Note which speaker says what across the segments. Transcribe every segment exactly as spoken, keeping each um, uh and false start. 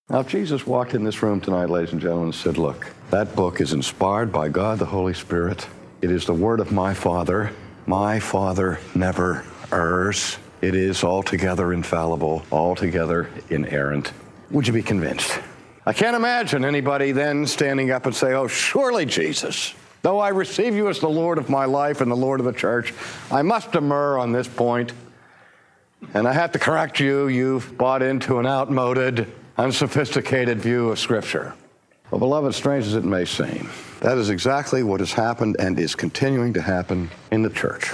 Speaker 1: Now, if Jesus walked in this room tonight, ladies and gentlemen, and said, look, that book is inspired by God the Holy Spirit. It is the word of my Father. My Father never errs. It is altogether infallible, altogether inerrant. Would you be convinced? I can't imagine anybody then standing up and say, oh, surely, Jesus, though I receive you as the Lord of my life and the Lord of the church, I must demur on this point, and I have to correct you. You've bought into an outmoded, unsophisticated view of Scripture. Well, beloved, strange as it may seem, that is exactly what has happened and is continuing to happen in the church.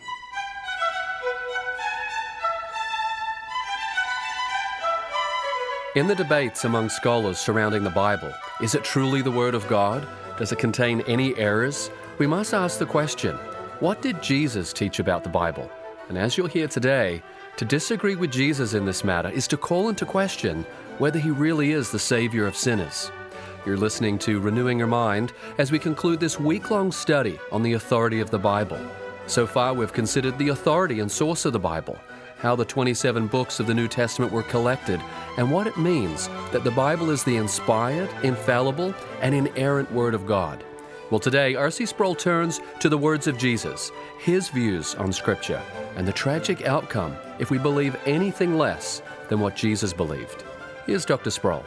Speaker 2: In the debates among scholars surrounding the Bible, is it truly the Word of God? Does it contain any errors? We must ask the question, what did Jesus teach about the Bible? And as you'll hear today, to disagree with Jesus in this matter is to call into question whether he really is the Savior of sinners. You're listening to Renewing Your Mind as we conclude this week-long study on the authority of the Bible. So far, we've considered the authority and source of the Bible, how the twenty-seven books of the New Testament were collected, and what it means that the Bible is the inspired, infallible, and inerrant Word of God. Well, today, R C Sproul turns to the words of Jesus, his views on Scripture, and the tragic outcome if we believe anything less than what Jesus believed. Here's Doctor Sproul.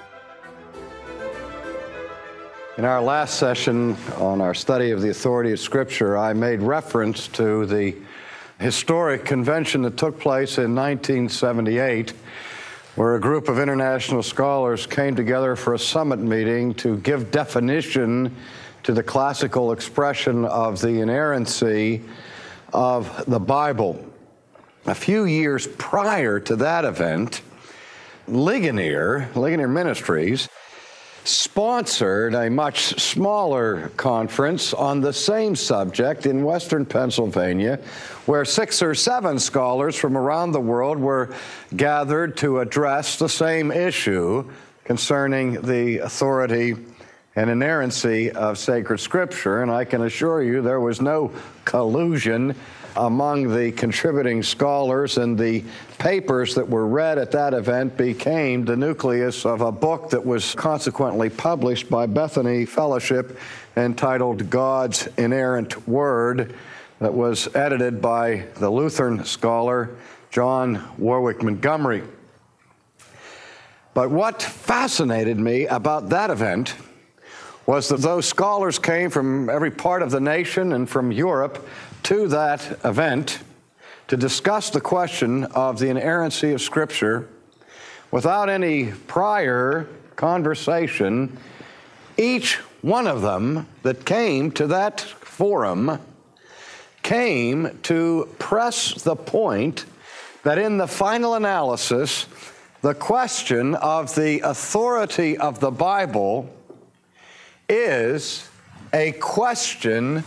Speaker 1: In our last session on our study of the authority of Scripture, I made reference to the historic convention that took place in nineteen seventy-eight, where a group of international scholars came together for a summit meeting to give definition to the classical expression of the inerrancy of the Bible. A few years prior to that event, Ligonier, Ligonier Ministries, sponsored a much smaller conference on the same subject in western Pennsylvania, where six or seven scholars from around the world were gathered to address the same issue concerning the authority and inerrancy of sacred Scripture. And I can assure you there was no collusion among the contributing scholars, and the papers that were read at that event became the nucleus of a book that was consequently published by Bethany Fellowship entitled God's Inerrant Word, that was edited by the Lutheran scholar John Warwick Montgomery. But what fascinated me about that event was that those scholars came from every part of the nation and from Europe to that event to discuss the question of the inerrancy of Scripture without any prior conversation. Each one of them that came to that forum came to press the point that in the final analysis, the question of the authority of the Bible is a question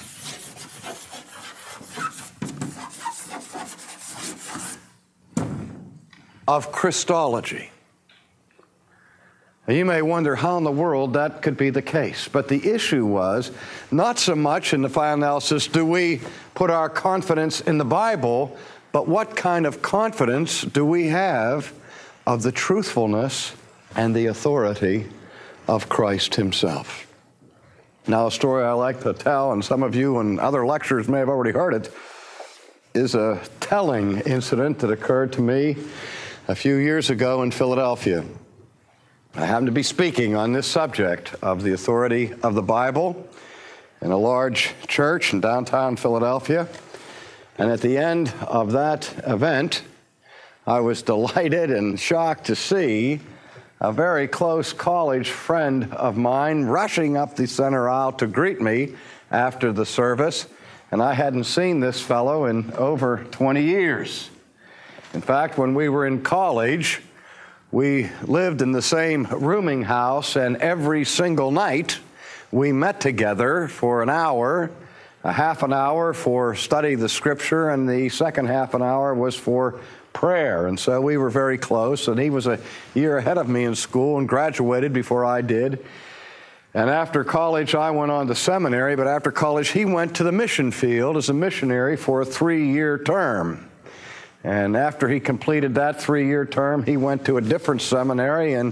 Speaker 1: of Christology. Now, you may wonder how in the world that could be the case, but the issue was not so much in the final analysis do we put our confidence in the Bible, but what kind of confidence do we have of the truthfulness and the authority of Christ himself. Now, a story I like to tell, and some of you in other lectures may have already heard it, is a telling incident that occurred to me a few years ago in Philadelphia. I happened to be speaking on this subject of the authority of the Bible in a large church in downtown Philadelphia. And at the end of that event, I was delighted and shocked to see a very close college friend of mine rushing up the center aisle to greet me after the service. And I hadn't seen this fellow in over twenty years. In fact, when we were in college, we lived in the same rooming house, and every single night we met together for an hour, a half an hour for study of the Scripture, and the second half an hour was for prayer. And so we were very close, and he was a year ahead of me in school and graduated before I did. And after college, I went on to seminary, but after college, he went to the mission field as a missionary for a three-year term. And after he completed that three-year term, he went to a different seminary and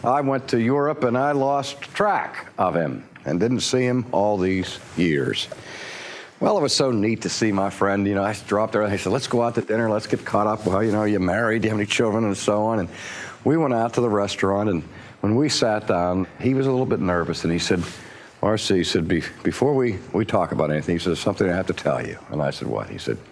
Speaker 1: I went to Europe and I lost track of him and didn't see him all these years. Well, it was so neat to see my friend. You know, I dropped there and he said, let's go out to dinner, let's get caught up. Well, you know, you married, do you have any children, and so on. And we went out to the restaurant, and when we sat down, he was a little bit nervous, and he said, R C, he said, Be- before we, we talk about anything, he said, there's something I have to tell you. And I said, what? He said,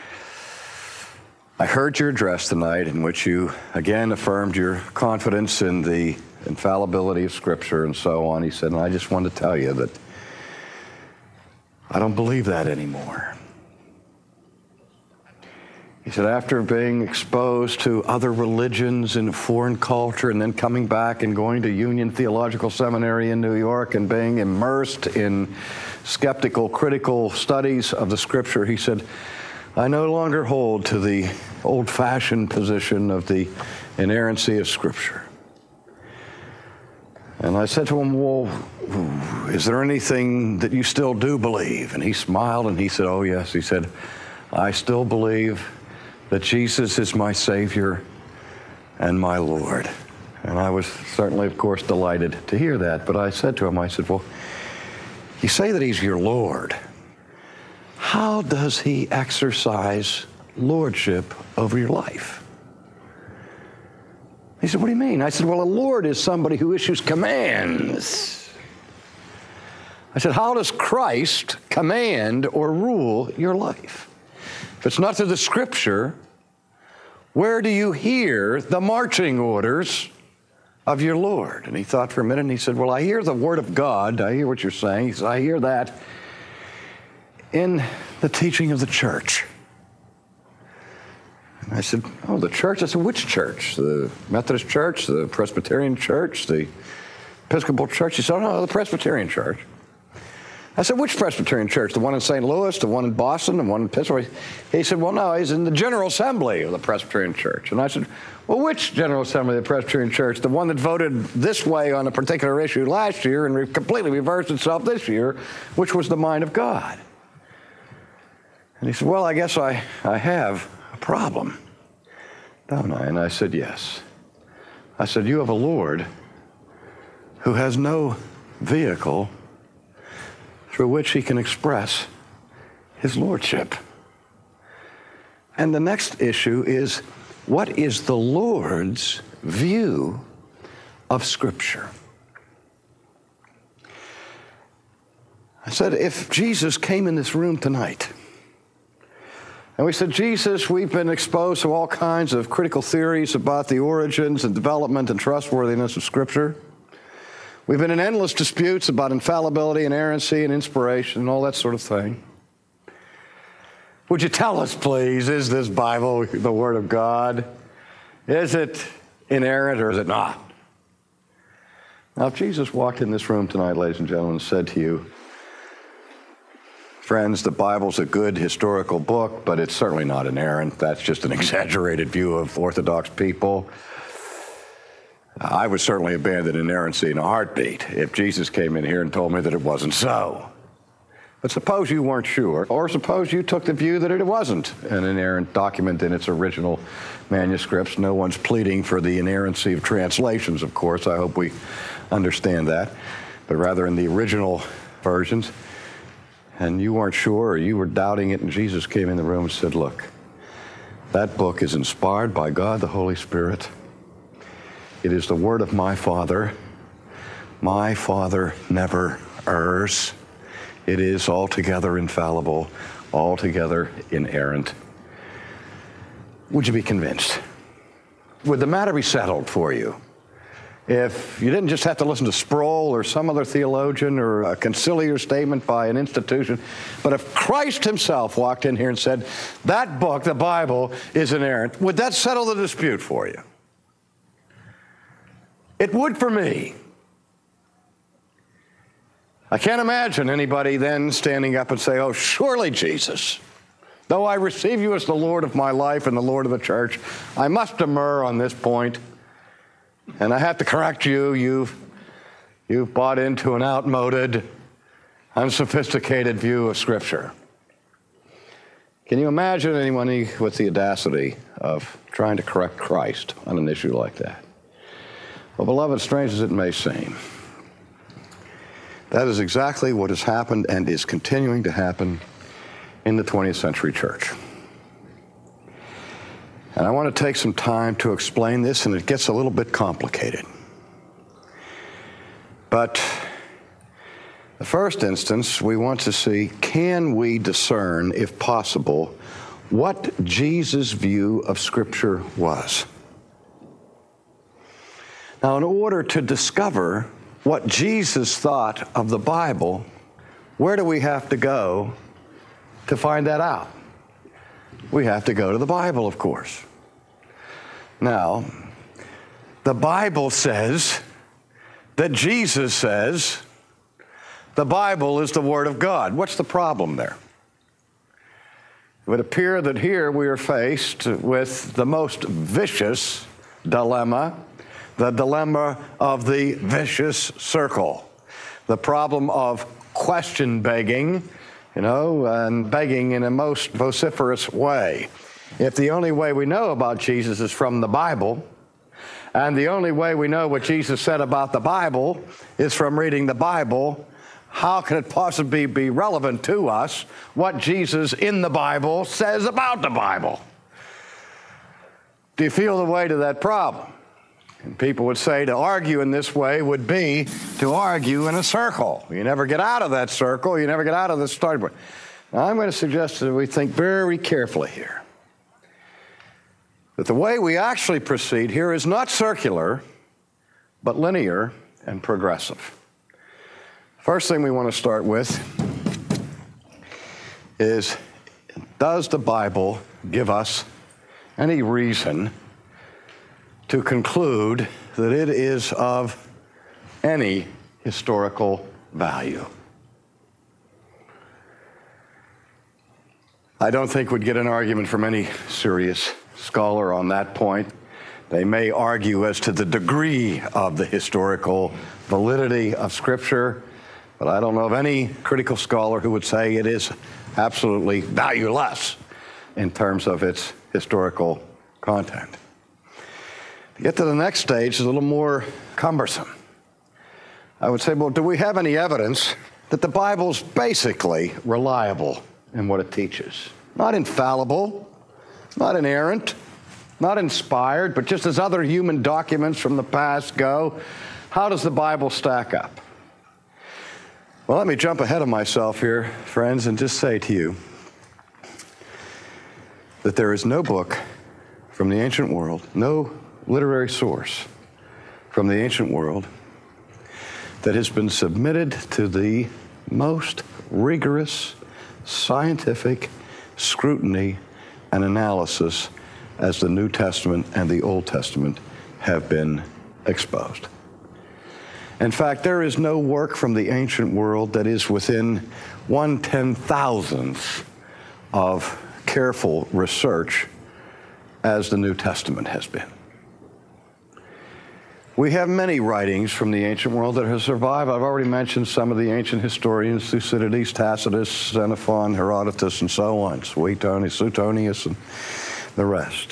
Speaker 1: I heard your address tonight in which you again affirmed your confidence in the infallibility of Scripture and so on. He said, and I just wanted to tell you that I don't believe that anymore. He said, after being exposed to other religions in a foreign culture and then coming back and going to Union Theological Seminary in New York and being immersed in skeptical, critical studies of the Scripture, he said, I no longer hold to the old-fashioned position of the inerrancy of Scripture. And I said to him, well, is there anything that you still do believe? And he smiled and he said, oh, yes. He said, I still believe that Jesus is my Savior and my Lord. And I was certainly, of course, delighted to hear that. But I said to him, I said, well, you say that he's your Lord. How does he exercise lordship over your life? He said, what do you mean? I said, well, a Lord is somebody who issues commands. I said, how does Christ command or rule your life? If it's not through the Scripture, where do you hear the marching orders of your Lord? And he thought for a minute and he said, well, I hear the Word of God. I hear what you're saying. He said, I hear that in the teaching of the church. And I said, oh, the church? I said, which church? The Methodist Church, the Presbyterian Church, the Episcopal Church? He said, oh, no, the Presbyterian Church. I said, which Presbyterian church? The one in Saint Louis, the one in Boston, the one in Pittsburgh? He said, well, no, he's in the General Assembly of the Presbyterian Church. And I said, well, which General Assembly of the Presbyterian Church? The one that voted this way on a particular issue last year and re- completely reversed itself this year, which was the mind of God. And he said, well, I guess I, I have a problem, don't I? And I said, yes. I said, you have a Lord who has no vehicle through which he can express his lordship. And the next issue is, what is the Lord's view of Scripture? I said, if Jesus came in this room tonight, and we said, Jesus, we've been exposed to all kinds of critical theories about the origins and development and trustworthiness of Scripture. We've been in endless disputes about infallibility, inerrancy, and inspiration, and all that sort of thing. Would you tell us, please, is this Bible the Word of God? Is it inerrant or is it not? Now, if Jesus walked in this room tonight, ladies and gentlemen, and said to you, friends, the Bible's a good historical book, but it's certainly not inerrant. That's just an exaggerated view of Orthodox people. I would certainly abandon inerrancy in a heartbeat if Jesus came in here and told me that it wasn't so. But suppose you weren't sure, or suppose you took the view that it wasn't an inerrant document in its original manuscripts. No one's pleading for the inerrancy of translations, of course. I hope we understand that. But rather in the original versions. And you weren't sure, or you were doubting it, and Jesus came in the room and said, look, that book is inspired by God the Holy Spirit. It is the word of my Father. My Father never errs. It is altogether infallible, altogether inerrant. Would you be convinced? Would the matter be settled for you if you didn't just have to listen to Sproul or some other theologian or a conciliar statement by an institution, but if Christ himself walked in here and said, that book, the Bible, is inerrant, would that settle the dispute for you? It would for me. I can't imagine anybody then standing up and say, oh, surely, Jesus, though I receive you as the Lord of my life and the Lord of the church, I must demur on this point, and I have to correct you. You've, you've bought into an outmoded, unsophisticated view of Scripture. Can you imagine anyone with the audacity of trying to correct Christ on an issue like that? Well, beloved, strange as it may seem, that is exactly what has happened and is continuing to happen in the twentieth century church. And I want to take some time to explain this, and it gets a little bit complicated. But the first instance, we want to see, can we discern, if possible, what Jesus' view of Scripture was? Now, in order to discover what Jesus thought of the Bible, where do we have to go to find that out? We have to go to the Bible, of course. Now, the Bible says that Jesus says the Bible is the Word of God. What's the problem there? It would appear that here we are faced with the most vicious dilemma, the dilemma of the vicious circle, the problem of question begging, you know, and begging in a most vociferous way. If the only way we know about Jesus is from the Bible, and the only way we know what Jesus said about the Bible is from reading the Bible, how can it possibly be relevant to us what Jesus in the Bible says about the Bible? Do you feel the weight of that problem? And people would say to argue in this way would be to argue in a circle. You never get out of that circle. You never get out of the starting point. Now, I'm going to suggest that we think very carefully here. That the way we actually proceed here is not circular, but linear and progressive. First thing we want to start with is, does the Bible give us any reason to conclude that it is of any historical value? I don't think we'd get an argument from any serious scholar on that point. They may argue as to the degree of the historical validity of Scripture, but I don't know of any critical scholar who would say it is absolutely valueless in terms of its historical content. To get to the next stage is a little more cumbersome. I would say, well, do we have any evidence that the Bible's basically reliable in what it teaches? Not infallible, not inerrant, not inspired, but just as other human documents from the past go, how does the Bible stack up? Well, let me jump ahead of myself here, friends, and just say to you that there is no book from the ancient world, no literary source from the ancient world that has been submitted to the most rigorous scientific scrutiny and analysis as the New Testament and the Old Testament have been exposed. In fact, there is no work from the ancient world that is within one ten-thousandth of careful research as the New Testament has been. We have many writings from the ancient world that have survived. I've already mentioned some of the ancient historians, Thucydides, Tacitus, Xenophon, Herodotus, and so on, Suetonius, Suetonius, and the rest.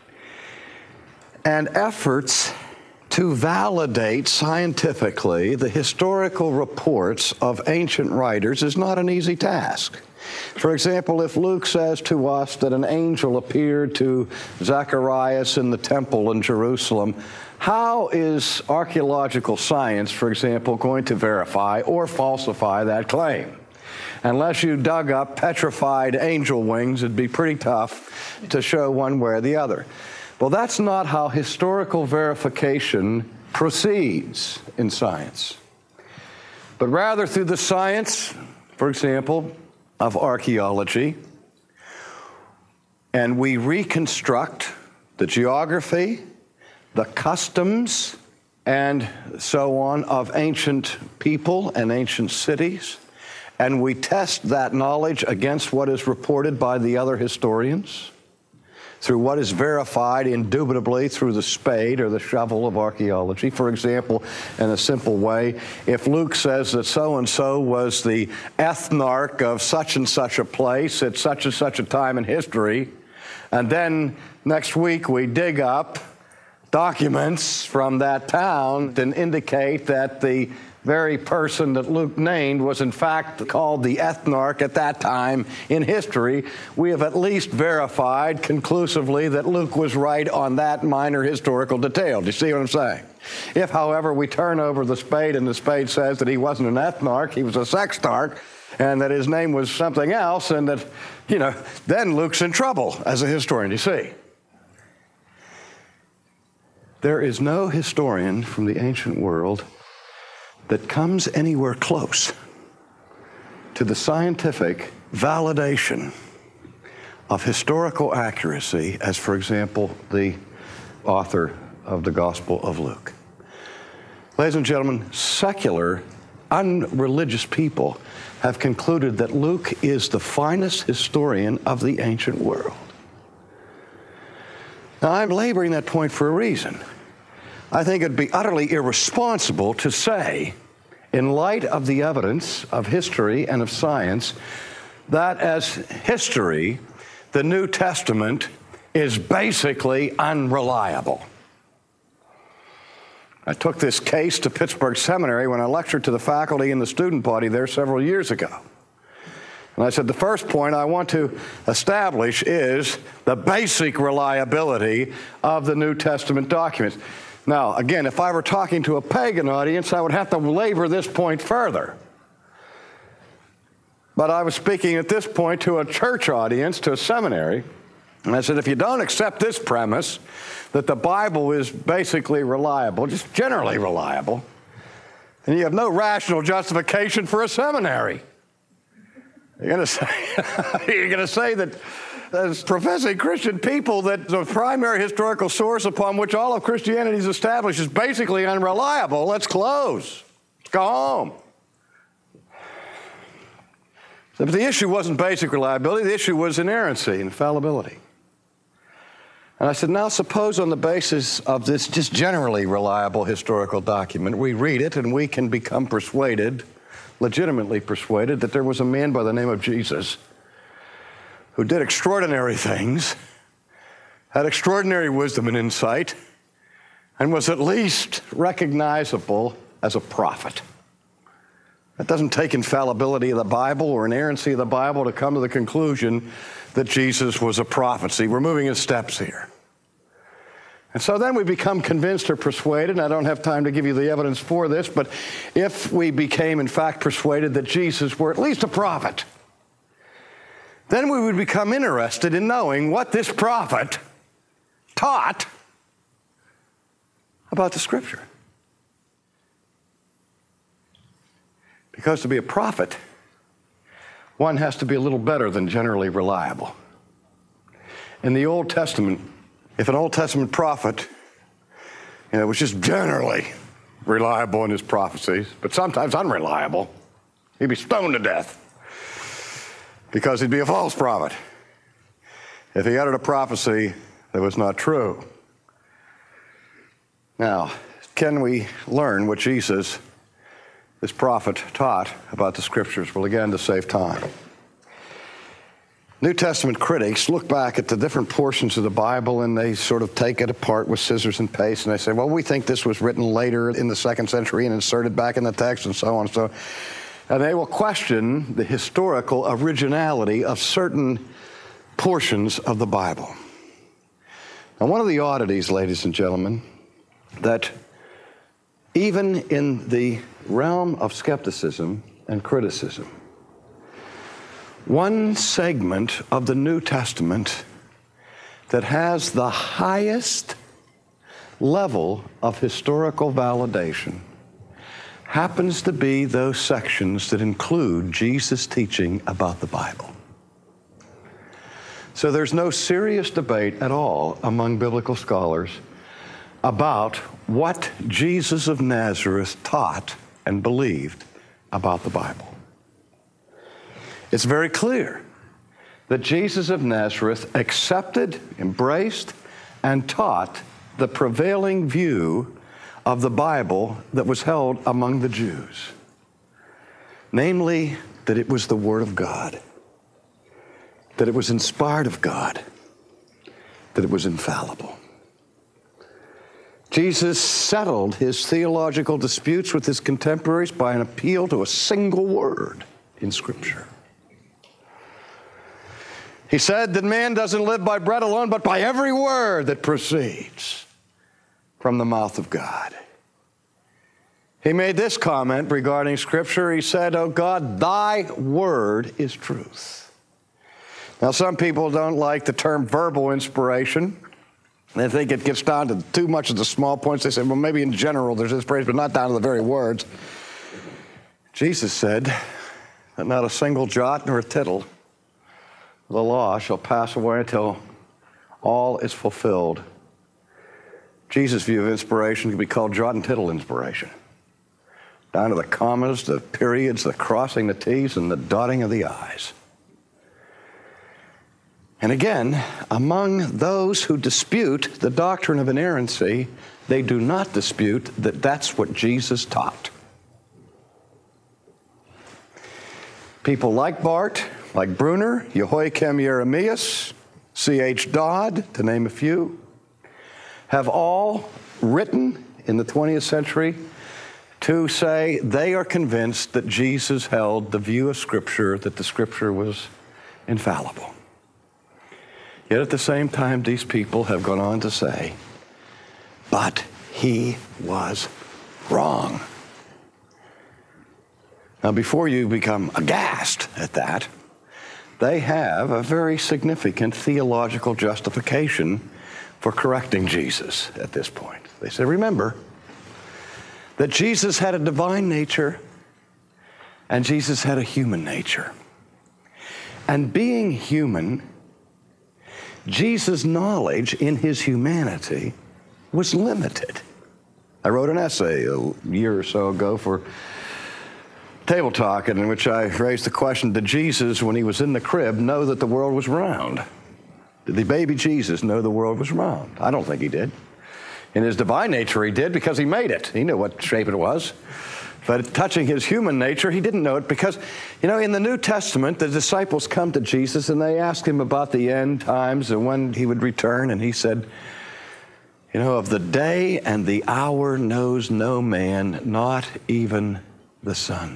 Speaker 1: And efforts to validate scientifically the historical reports of ancient writers is not an easy task. For example, if Luke says to us that an angel appeared to Zacharias in the temple in Jerusalem, how is archaeological science, for example, going to verify or falsify that claim? Unless you dug up petrified angel wings, it'd be pretty tough to show one way or the other. Well, that's not how historical verification proceeds in science, but rather through the science, for example, of archaeology, and we reconstruct the geography, the customs, and so on of ancient people and ancient cities, and we test that knowledge against what is reported by the other historians, through what is verified indubitably through the spade or the shovel of archaeology. For example, in a simple way, if Luke says that so-and-so was the ethnarch of such and such a place at such and such a time in history, and then next week we dig up documents from that town and indicate that the very person that Luke named was in fact called the ethnarch at that time in history, we have at least verified conclusively that Luke was right on that minor historical detail. Do you see what I'm saying? If, however, we turn over the spade and the spade says that he wasn't an ethnarch, he was a sextarch, and that his name was something else, and that, you know, then Luke's in trouble as a historian, you see. There is no historian from the ancient world that comes anywhere close to the scientific validation of historical accuracy as, for example, the author of the Gospel of Luke. Ladies and gentlemen, secular, unreligious people have concluded that Luke is the finest historian of the ancient world. Now, I'm laboring that point for a reason. I think it'd be utterly irresponsible to say, in light of the evidence of history and of science, that as history, the New Testament is basically unreliable. I took this case to Pittsburgh Seminary when I lectured to the faculty and the student body there several years ago. And I said, the first point I want to establish is the basic reliability of the New Testament documents. Now, again, if I were talking to a pagan audience, I would have to labor this point further. But I was speaking at this point to a church audience, to a seminary, and I said, if you don't accept this premise, that the Bible is basically reliable, just generally reliable, then you have no rational justification for a seminary. You're going to say, you're going to say that as professing Christian people that the primary historical source upon which all of Christianity is established is basically unreliable. Let's close. Let's go home. So, but the issue wasn't basic reliability. The issue was inerrancy, infallibility. And I said, now suppose on the basis of this just generally reliable historical document, we read it and we can become persuaded, legitimately persuaded, that there was a man by the name of Jesus who did extraordinary things, had extraordinary wisdom and insight, and was at least recognizable as a prophet. That doesn't take infallibility of the Bible or inerrancy of the Bible to come to the conclusion that Jesus was a prophet. See, we're moving in steps here. And so then we become convinced or persuaded, and I don't have time to give you the evidence for this, but if we became in fact persuaded that Jesus were at least a prophet, then we would become interested in knowing what this prophet taught about the Scripture. Because to be a prophet, one has to be a little better than generally reliable. In the Old Testament, if an Old Testament prophet, you know, was just generally reliable in his prophecies, but sometimes unreliable, he'd be stoned to death because he'd be a false prophet if he uttered a prophecy that was not true. Now, can we learn what Jesus, this prophet, taught about the Scriptures? Well, again, to save time. New Testament critics look back at the different portions of the Bible and they sort of take it apart with scissors and paste, and they say, well, we think this was written later in the second century and inserted back in the text and so on and so on. And they will question the historical originality of certain portions of the Bible. Now, one of the oddities, ladies and gentlemen, that even in the realm of skepticism and criticism, one segment of the New Testament that has the highest level of historical validation happens to be those sections that include Jesus' teaching about the Bible. So there's no serious debate at all among biblical scholars about what Jesus of Nazareth taught and believed about the Bible. It's very clear that Jesus of Nazareth accepted, embraced, and taught the prevailing view of the Bible that was held among the Jews, namely that it was the Word of God, that it was inspired of God, that it was infallible. Jesus settled his theological disputes with his contemporaries by an appeal to a single word in Scripture. He said that man doesn't live by bread alone, but by every word that proceeds from the mouth of God. He made this comment regarding Scripture. He said, "O God, thy word is truth." Now, some people don't like the term verbal inspiration. They think it gets down to too much of the small points. They say, well, maybe in general there's inspiration, but not down to the very words. Jesus said that not a single jot nor a tittle of the law shall pass away until all is fulfilled. Jesus' view of inspiration can be called jot and tittle inspiration, down to the commas, the periods, the crossing the T's, and the dotting of the I's. And again, among those who dispute the doctrine of inerrancy, they do not dispute that that's what Jesus taught. People like Barth, like Bruner, Jehoiakim Jeremias, C H Dodd, to name a few, have all written in the twentieth century to say they are convinced that Jesus held the view of Scripture that the Scripture was infallible. Yet at the same time, these people have gone on to say, but he was wrong. Now, before you become aghast at that, they have a very significant theological justification for correcting Jesus at this point. They say, remember that Jesus had a divine nature and Jesus had a human nature. And being human, Jesus' knowledge in his humanity was limited. I wrote an essay a year or so ago for Table Talk in which I raised the question, did Jesus, when he was in the crib, know that the world was round? Did the baby Jesus know the world was round? I don't think he did. In his divine nature, he did because he made it. He knew what shape it was. But touching his human nature, he didn't know it because, you know, in the New Testament, the disciples come to Jesus and they ask him about the end times and when he would return. And he said, you know, of the day and the hour knows no man, not even the Son.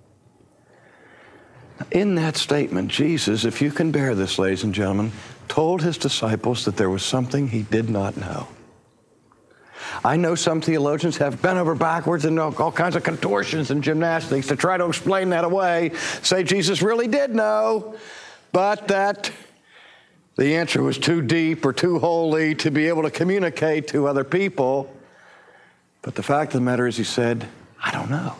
Speaker 1: In that statement, Jesus, if you can bear this, ladies and gentlemen, told his disciples that there was something he did not know. I know some theologians have bent over backwards and all kinds of contortions and gymnastics to try to explain that away, say Jesus really did know, but that the answer was too deep or too holy to be able to communicate to other people. But the fact of the matter is, he said, I don't know.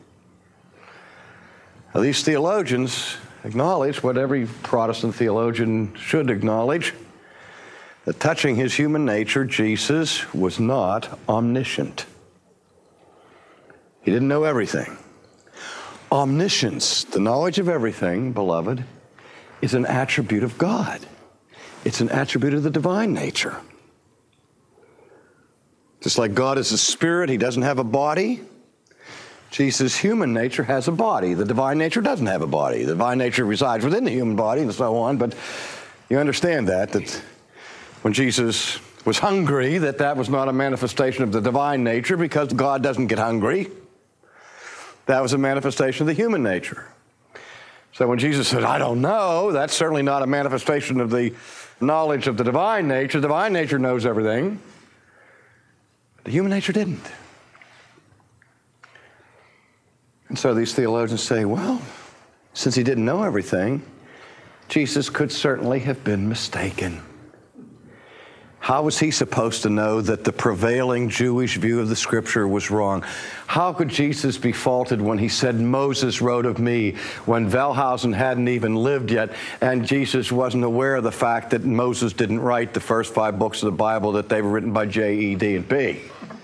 Speaker 1: Now, these theologians acknowledge what every Protestant theologian should acknowledge, that touching his human nature, Jesus was not omniscient. He didn't know everything. Omniscience, the knowledge of everything, beloved, is an attribute of God. It's an attribute of the divine nature. Just like God is a spirit, he doesn't have a body. Jesus' human nature has a body. The divine nature doesn't have a body. The divine nature resides within the human body and so on, but you understand that, that when Jesus was hungry, that that was not a manifestation of the divine nature because God doesn't get hungry. That was a manifestation of the human nature. So when Jesus said, I don't know, that's certainly not a manifestation of the knowledge of the divine nature. The divine nature knows everything. The human nature didn't. And so these theologians say, well, since he didn't know everything, Jesus could certainly have been mistaken. How was he supposed to know that the prevailing Jewish view of the Scripture was wrong? How could Jesus be faulted when he said, Moses wrote of me, when Wellhausen hadn't even lived yet, and Jesus wasn't aware of the fact that Moses didn't write the first five books of the Bible, that they were written by J, E, D, and P?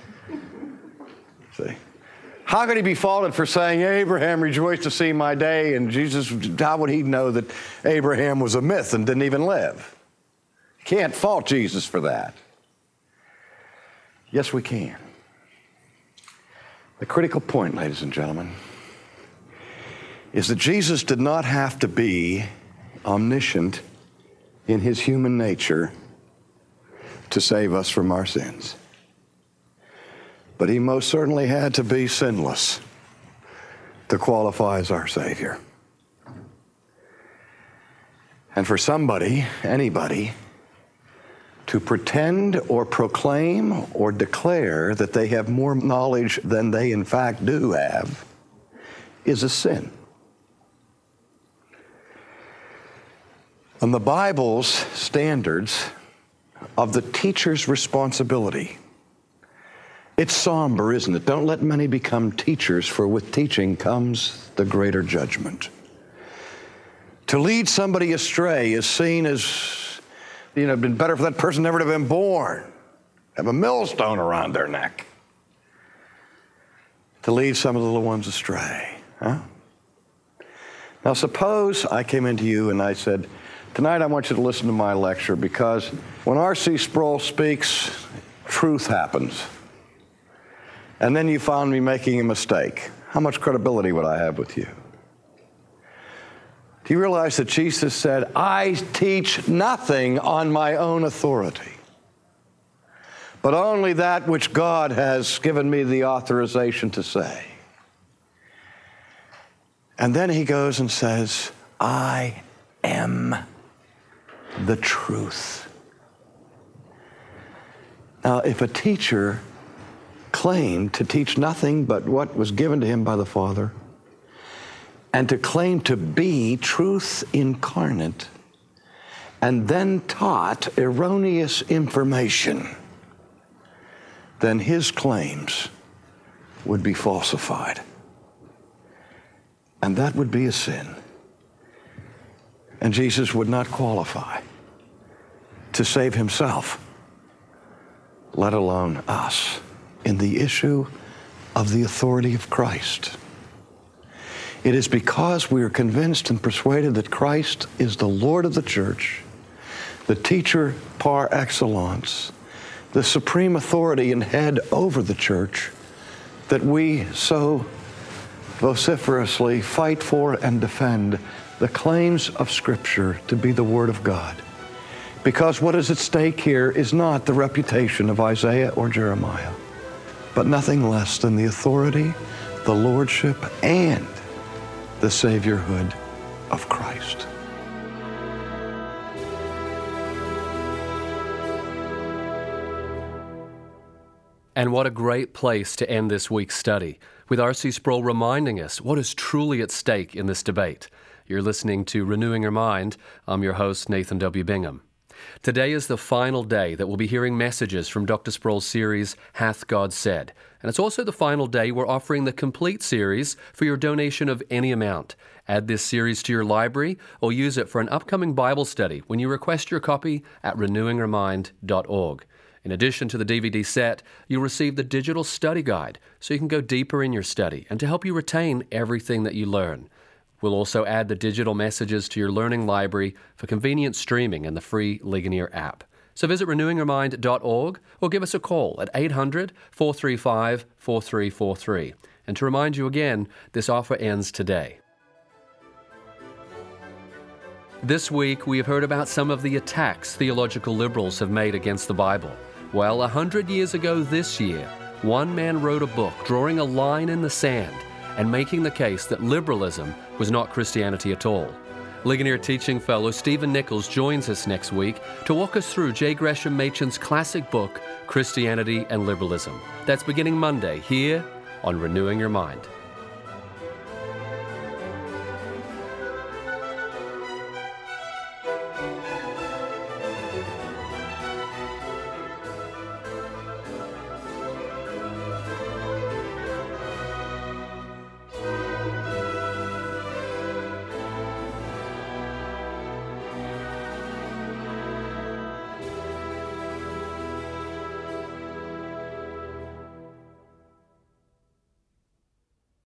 Speaker 1: See? How could he be faulted for saying, Abraham rejoiced to see my day, and Jesus, how would he know that Abraham was a myth and didn't even live? Can't fault Jesus for that. Yes, we can. The critical point, ladies and gentlemen, is that Jesus did not have to be omniscient in his human nature to save us from our sins. but he most certainly had to be sinless to qualify as our Savior. And for somebody, anybody, to pretend or proclaim or declare that they have more knowledge than they in fact do have is a sin. And the Bible's standards of the teacher's responsibility, it's somber, isn't it? Don't let many become teachers, for with teaching comes the greater judgment. To lead somebody astray is seen as, you know, been better for that person never to have been born, have a millstone around their neck. To lead some of the little ones astray, huh? Now suppose I came into you and I said, tonight I want you to listen to my lecture, because when R C Sproul speaks, truth happens. And then you found me making a mistake. How much credibility would I have with you? Do you realize that Jesus said, I teach nothing on my own authority, but only that which God has given me the authorization to say? And then he goes and says, I am the truth. Now, if a teacher claimed to teach nothing but what was given to him by the Father, and to claim to be truth incarnate, and then taught erroneous information, then his claims would be falsified. And that would be a sin. And Jesus would not qualify to save himself, let alone us, in the issue of the authority of Christ. It is because we are convinced and persuaded that Christ is the Lord of the church, the teacher par excellence, the supreme authority and head over the church, that we so vociferously fight for and defend the claims of Scripture to be the Word of God. Because what is at stake here is not the reputation of Isaiah or Jeremiah, but nothing less than the authority, the lordship, and the Saviorhood of Christ.
Speaker 2: And what a great place to end this week's study, with R C Sproul reminding us what is truly at stake in this debate. You're listening to Renewing Your Mind. I'm your host, Nathan W. Bingham. Today is the final day that we'll be hearing messages from Doctor Sproul's series, Hath God Said? And it's also the final day we're offering the complete series for your donation of any amount. Add this series to your library or use it for an upcoming Bible study when you request your copy at renewing your mind dot org. In addition to the D V D set, you'll receive the digital study guide so you can go deeper in your study and to help you retain everything that you learn. We'll also add the digital messages to your learning library for convenient streaming in the free Ligonier app. So visit renewing your mind dot org or give us a call at eight hundred, four three five, four three four three. And to remind you again, this offer ends today. This week, we have heard about some of the attacks theological liberals have made against the Bible. Well, a hundred years ago this year, one man wrote a book drawing a line in the sand and making the case that liberalism was not Christianity at all. Ligonier teaching fellow Stephen Nichols joins us next week to walk us through J. Gresham Machen's classic book, Christianity and Liberalism. That's beginning Monday here on Renewing Your Mind.